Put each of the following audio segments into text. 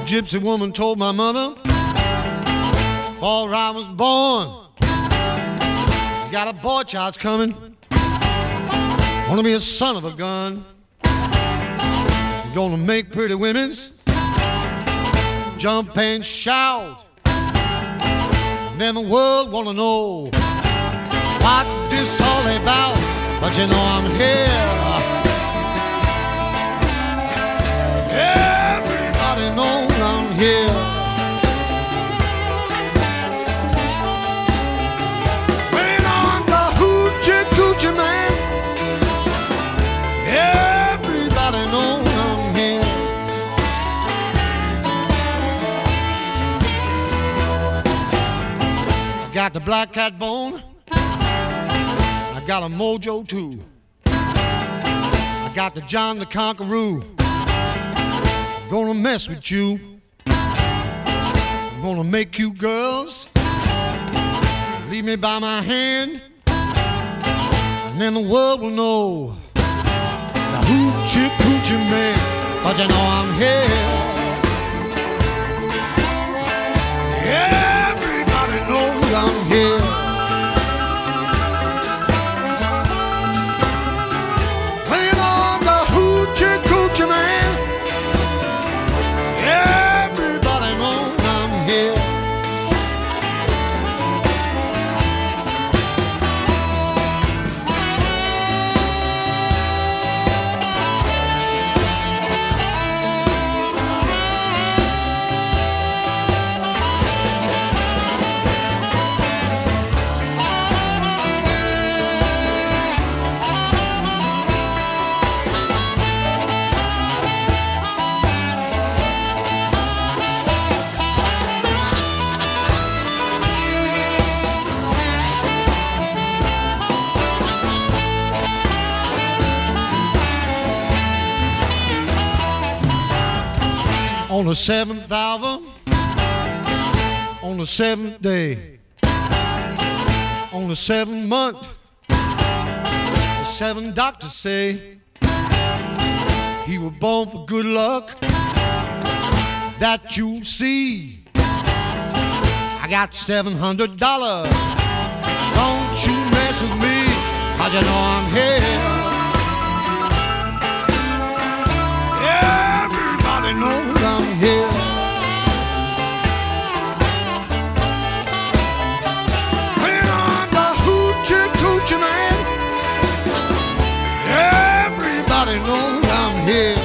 gypsy woman told my mother before I was born, got a boy child's coming, wanna be a son of a gun. Gonna make pretty women's jump and shout, and then the world wanna know what this all about. But you know I'm here. Everybody knows I'm here. When I'm the hoochie coochie man, everybody knows I'm here. I got the black cat bone, I got a mojo too. I got the John the Conqueror. Gonna mess with you. I'm gonna make you girls leave me by my hand, and then the world will know the hoochie coochie man. But you know I'm here. Everybody knows I'm here. When I'm the hoochie coochie man, everybody knows I'm here. On the seventh hour, on the seventh day, on the seventh month, the seven doctors say he was born for good luck, that you'll see. I got $700, don't you mess with me, 'cause you know I'm here. Everybody knows I'm here. When I'm the hoochie coochie man, everybody knows I'm here.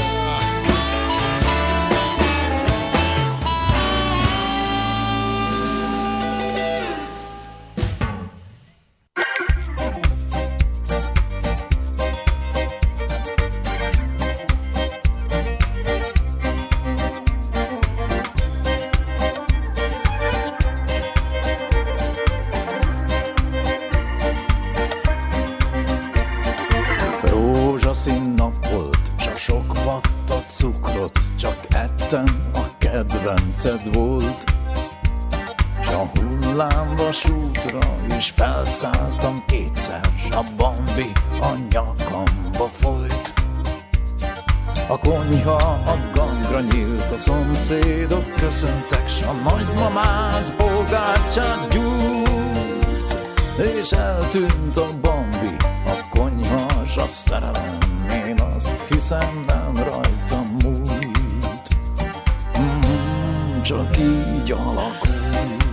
Rózsaszín nap volt, s a sok vatta cukrot csak ettem, a kedvenced volt. S a hullámvasútra is felszálltam kétszer, s a Bambi a nyakamba folyt. A konyha a gangra nyílt, a szomszédok köszöntek, s a nagymamád bogárcsát gyúrt, és eltűnt a Bambi, a konyha s a szerelem. Én azt hiszem, nem rajtam múlt, csak így alakult.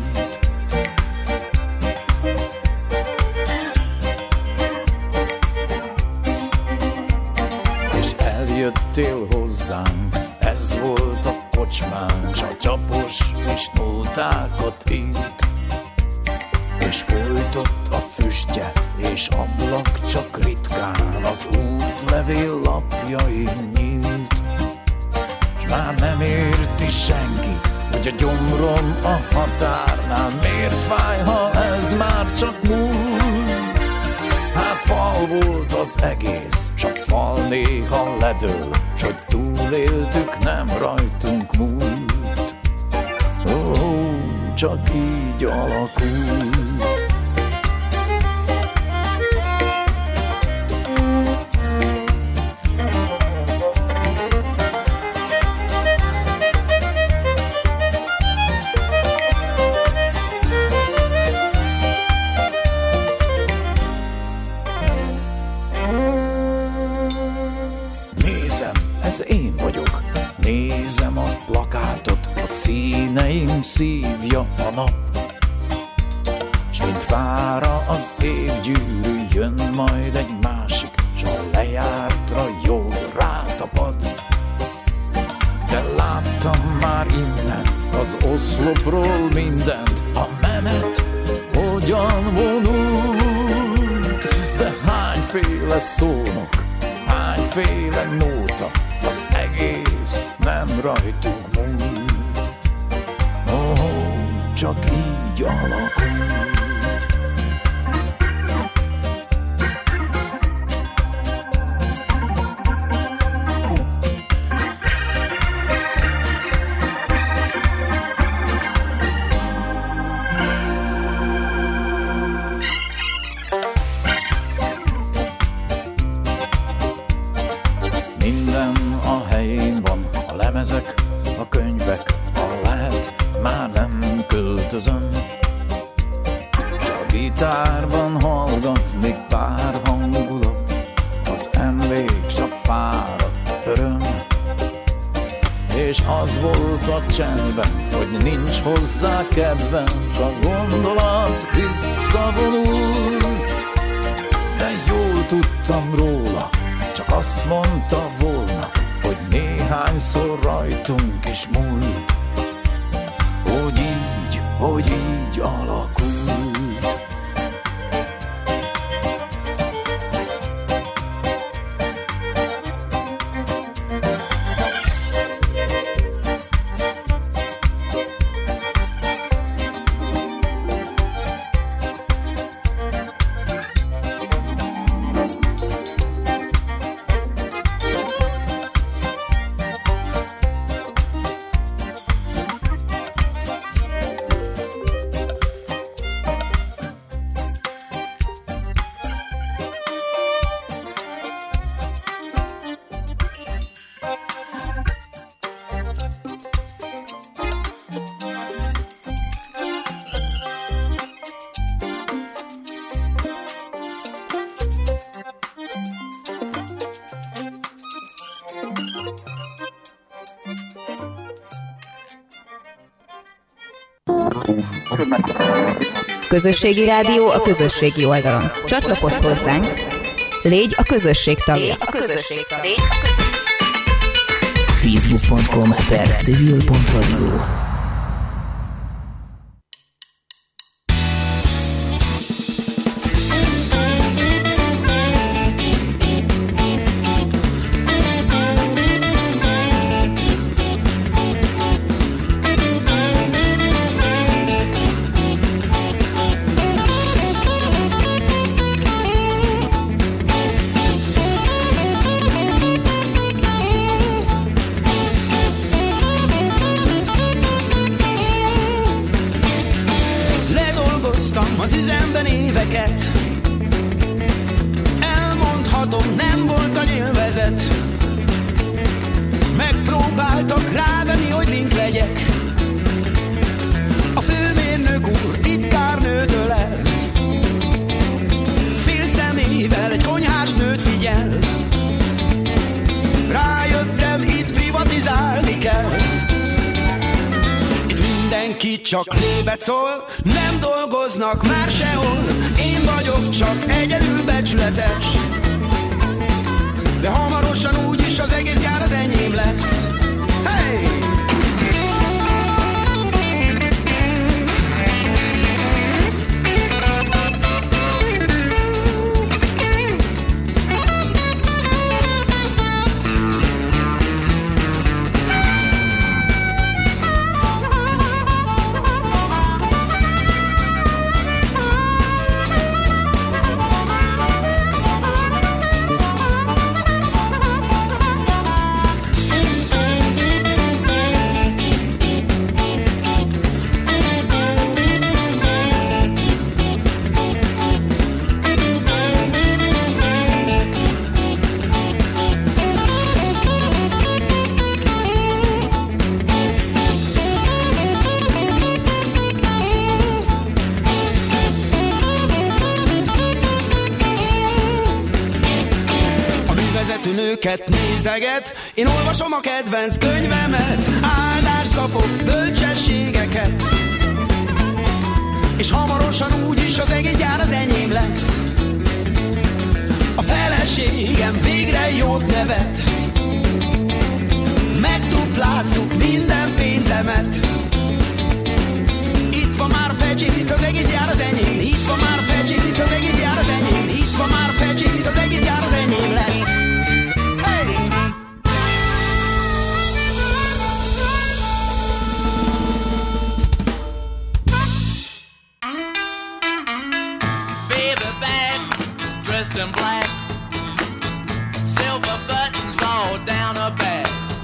És eljöttél hozzánk, ez volt a kocsmánk, s a csapos és nótákat írt, és folytott a füstje, és ablak csak ritkán az útlevél lapjain nyílt. S már nem érti senki, hogy a gyomrom a határnál miért fáj, ha ez már csak múlt. Hát fal volt az egész, s a fal néha ledől, s hogy túléltük, nem rajtunk múlt. Csak így alakult. ez én vagyok. Nézem a plakátot, a színeim szívja a nap, s mint fára az évgyűrű, jön majd egy másik, s a lejártra jól rátapad. De láttam már innen az oszlopról mindent, a menet hogyan vonult. De hányféle szónok, hányféle nóta, az egész nem rajtunk múlt. Csak így alakult. A könyvek, ha lehet, már nem költözöm, s a gitárban hallgat még pár hangulat, az emlék, s a fáradt öröm. És az volt a csendben, hogy nincs hozzá kedvem, s a gondolat visszavonult. De jól tudtam róla, csak azt mondta volna, hogy néhányszor rajtunk is múlt, hogy így alakult. Közösségi rádió a közösségi oldalon. Csatlakozz hozzánk, légy a közösség tagja. Facebook.com/civil.radio. Az üzemben éveket, elmondhatom, nem volt a nyilvezet. Megpróbáltak rávenni, hogy link legyek. A főmérnök úr titkárnőtől el, fél szemével egy konyhás nőt figyel. Rájöttem, itt privatizálni kell. Mindenki csak lébet szól, nem dolgoznak már sehol. Én vagyok csak egyedül becsületes, de hamarosan úgyis az egész gyár az enyém lesz. Hey! őket nézeget, én olvasom a kedvenc könyvemet, áldást kapok, bölcsességeket, és hamarosan úgyis az egész jár az enyém lesz. A feleségem végre jót nevet, megduplázzuk minden pénzemet. Itt van már Pecsit, az egész jár az enyém. Itt van már Pecsit, az egész jár az enyém. Itt van már Pecsit, az egész jár az enyém lesz. Hey! Baby back, dressed in black, silver buttons all down her back.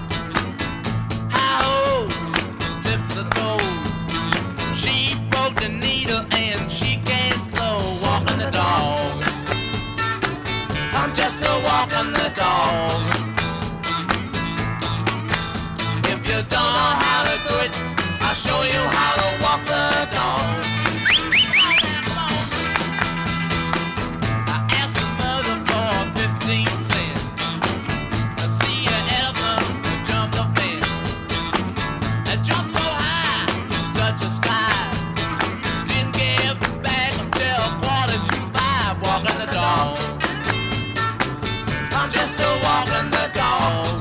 Hi-ho, tip the toes. She broke the needle and she can't slow walking the dog. I'm just a walking the dog. If you don't know how to do it, I'll show you how to walk the dog. I asked the mother for 15 cents. I see an elephant jump the fence. I jumped so high, touch the skies. Didn't get back until 4:45, walking the dog. I'm just a walking the dog.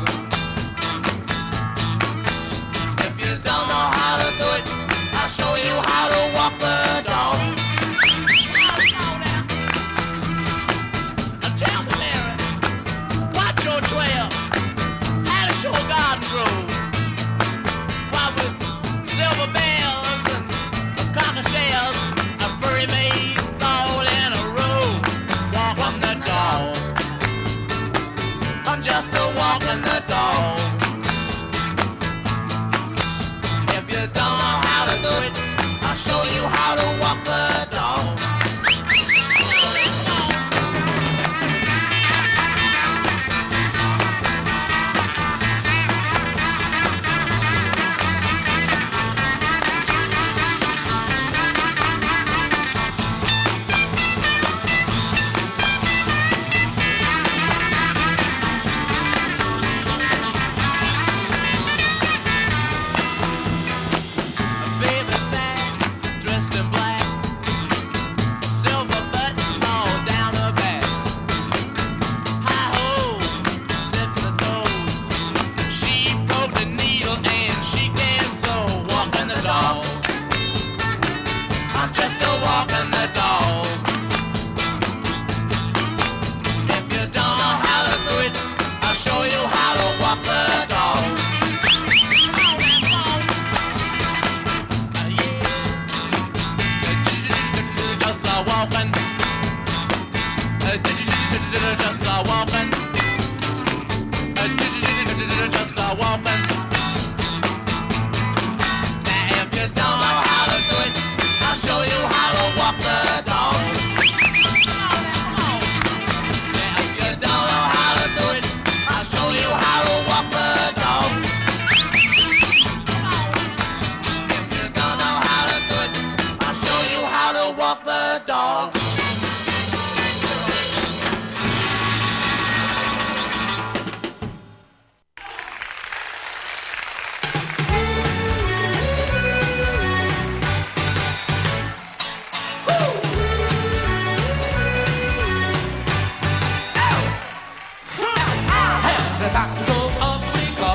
If you don't know how to do it, I'll show you how to walk the dog. Tell me, Mary, watch your trail. How to show a garden grow. Why with silver bells and conker shells, a furry maids all in a row. Walking the dog. I'm just a walking the dog. If you don't know how to do it, I'll show you how to walk the dog. Baby back, dressed in black, silver buttons all down her back. Hi-ho, tip the toes. She broke the needle and she can't sew, walking the dog. I'm just a walking the dog. If you don't know how to do it, I'll show you how to walk the dog. Just a walking, just a walking, just a walking. Now if you don't know how to do it, I'll show you how to walk the dog. Now if you don't know how to do it, I'll show you how to walk the dog. If you don't know how to do it, I'll show you how to walk the dog. Retazzo Africa,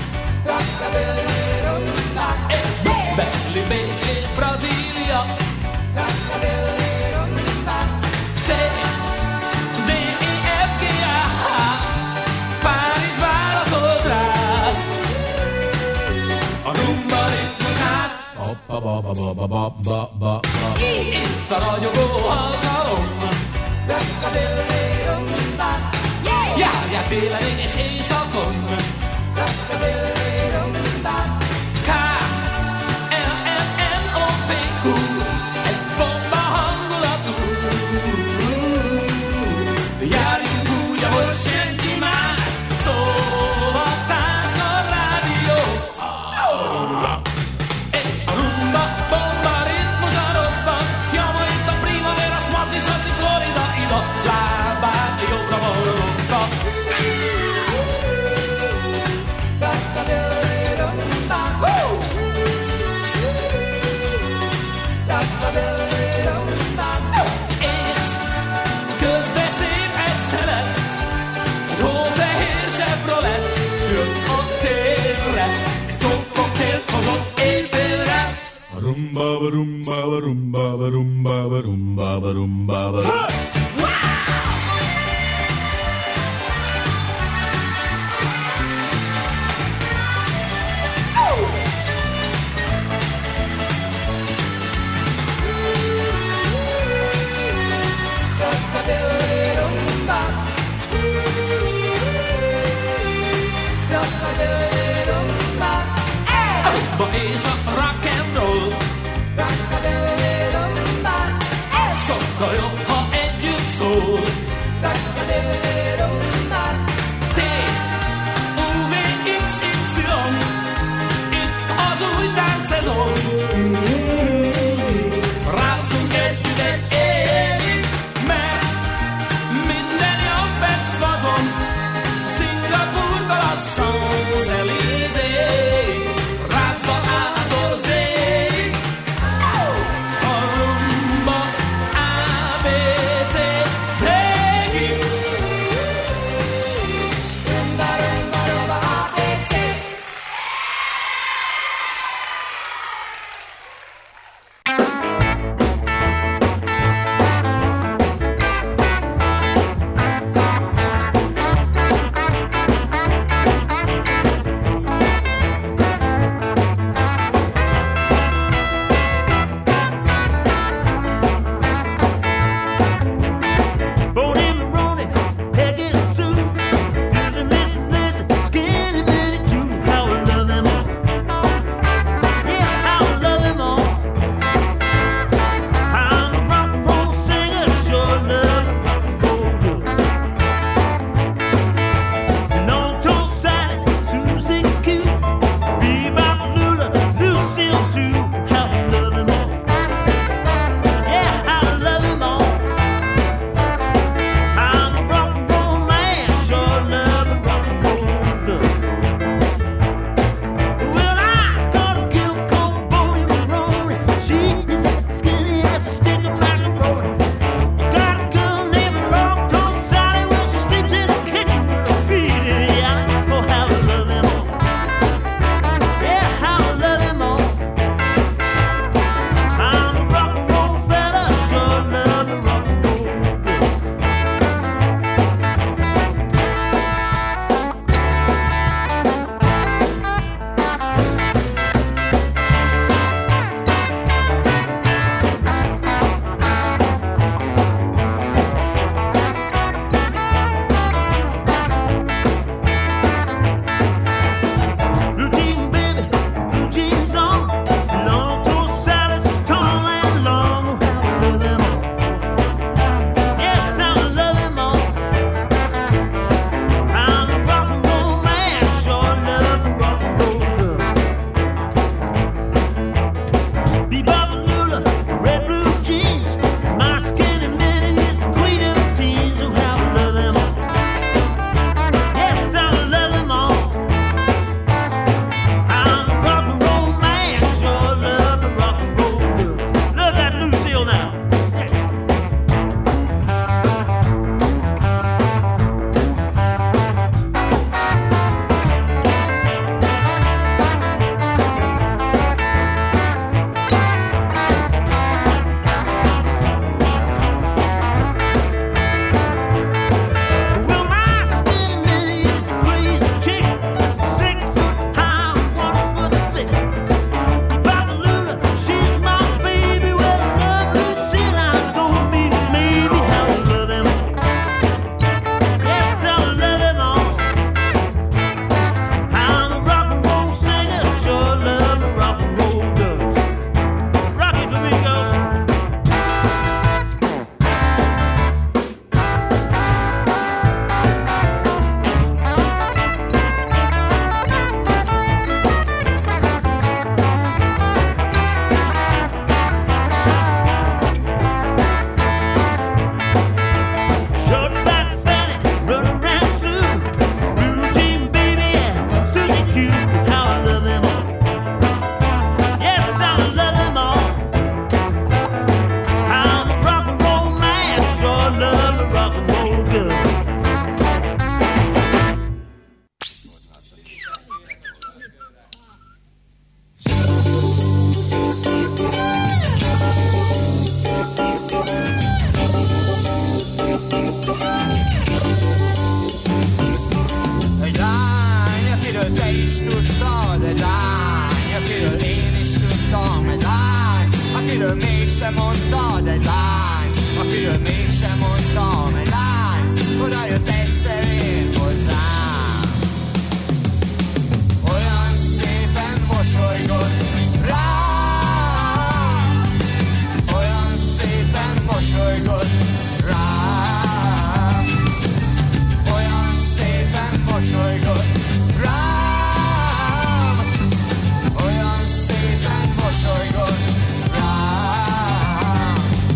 belli invece Brasilia, D-E-F-G-A, Paris vára szolrá, a rumba ritmusát, ba-ba-ba-ba-ba-ba-ba-ba. Itt a ragyogó hatalom, járják télen és éjszakon. K-L-M-N-O-P-Q, egy bomba hangulatú. Járjunk úgy, ahogy senki más, szóval táncska rádió. És a rumba, bomba, ritmusa robban, Jamaica, Primavera, Swazi, Florida, ida, lábát jobbra-balra. jött a térre, és sok koktélt hozott éjfélre. Rumba, rumba, rumba, rumba, rumba, rumba, rumba. És a rock and roll sokkal jobb, ha együtt szól. T-U-V-X-Y, itt az új táncszezon. Rázzunk együtt egy évig, mert minden jobb egy fazon. Szingapúrtól a Champs-Élysées. A rumba, A, B, is tudtad, egy lány, akiről én is tudtam, egy lány, akiről mégsem mondtad, egy lány, akiről mégsem mondtam, egy lány, oda jött egyszer én hozzám. Olyan szépen mosolygott rám, olyan szépen mosolygott rám, olyan szépen mosolygott rám, olyan szépen mosolygott rám.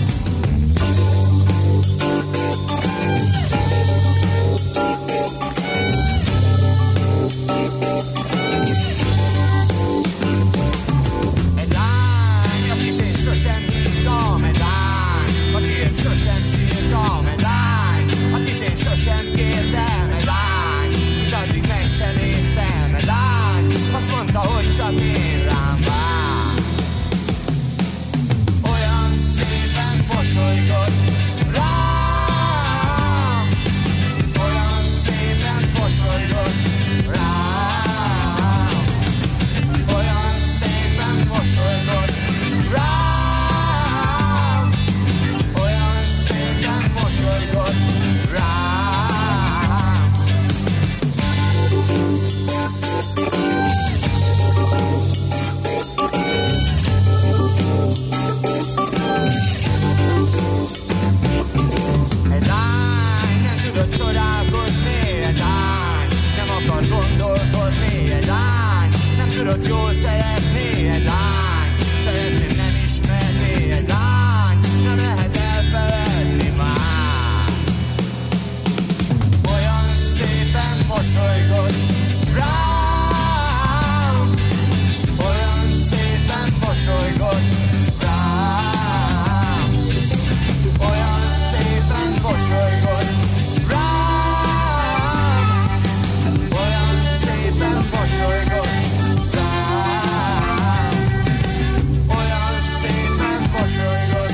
Egy lány, akit én sosem hívtam, egy lány, akiért sosem sírtam, egy lány, akit én sosem kértem, egy lány, kit addig meg sem néztem, egy lány, azt mondta, hogy csak én rám vár. Olyan szépen mosolygott rám, olyan szépen mosolygott rám, olyan szépen mosolygott rám, olyan szépen mosolygott rám. Egy lány nem tudott csodálkozni, egy lány nem akar gondolkodni, egy lány nem tudott jól szeretni, egy lány szeretni nem ismerni, egy lány nem lehet elfeledni már. Olyan szépen mosolygott rám, olyan szépen mosolygott rám, olyan szépen mosolygott rám, olyan szépen mosolygott rám, olyan szépen mosolygott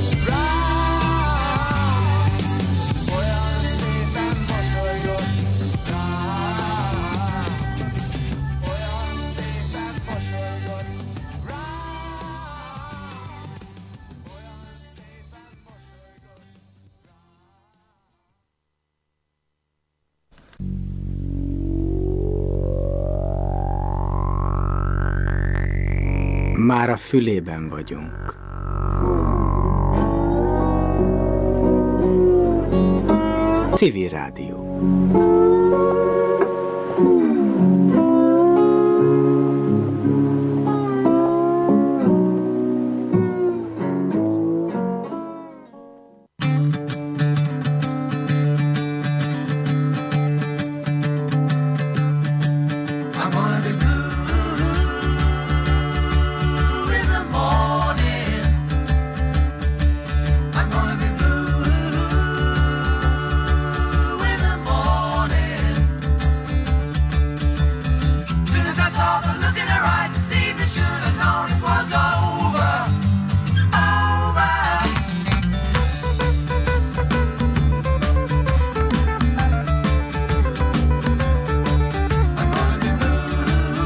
rám, olyan szépen mosolygott rám, olyan szépen mosolygott Már a fülében vagyunk. Civil Rádió. I'm gonna be blue in the morning. I'm gonna be blue in the morning. Soon as I saw the look in her eyes this evening, should have known it was over, over. I'm gonna be blue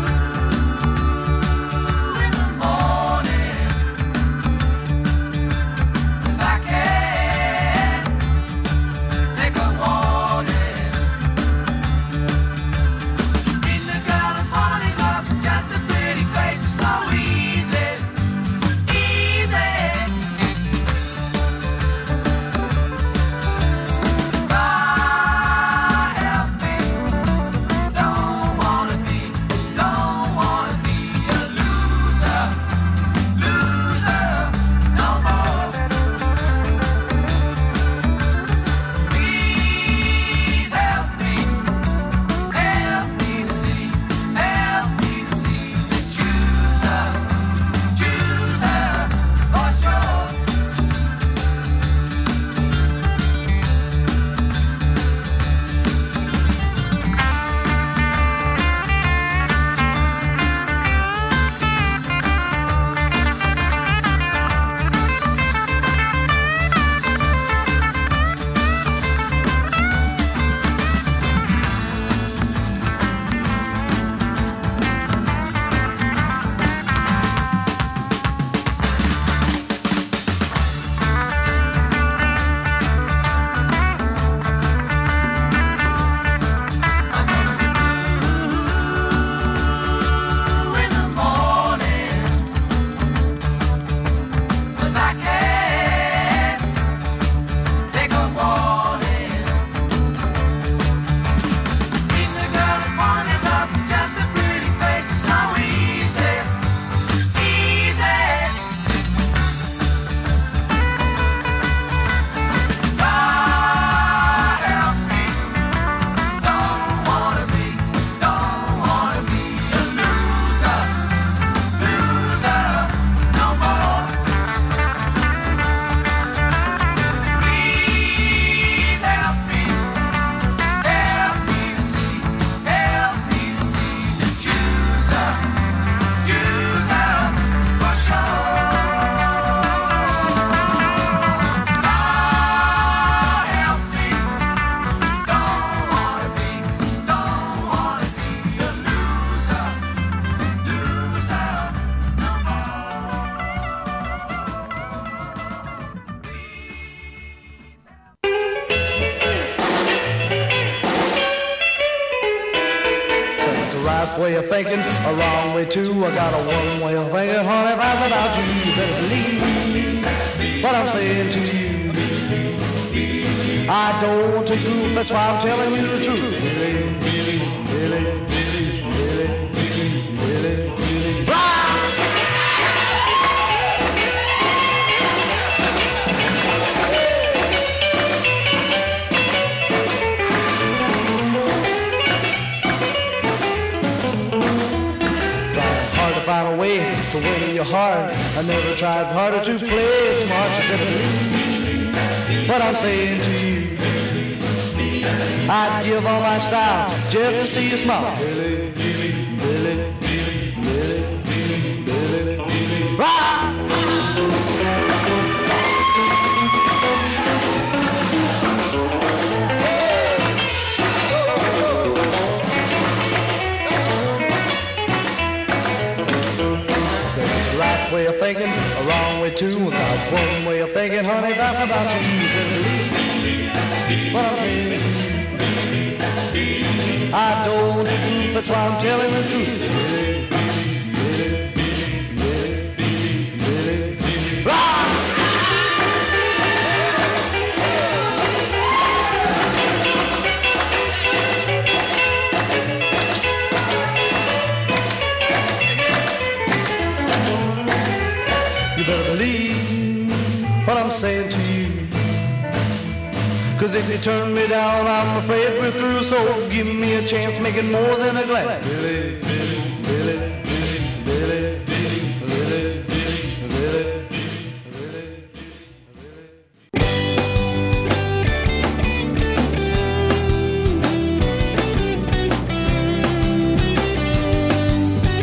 a right way of thinking, a wrong way too. I got a one way of thinking, honey, that's about you. You better believe what I'm saying to you. I don't want to goof, that's why I'm telling you the truth. Really, really, really, really, really. Find a way to win your heart. I never tried harder to play it smart. You better believe what I'm saying to you. I'd give all my style just to see you smile. Really, really, really, really, rock! Way of thinking, a wrong way too. Got one way of thinking, honey, that's about you. You better believe what I'm saying. I don't want to goof, that's why I'm telling the truth. Really, really, really, really, rock! You better believe what I'm saying to you. 'Cause if you turn me down, I'm afraid we're through. So give me a chance, make it more than a glance. Really.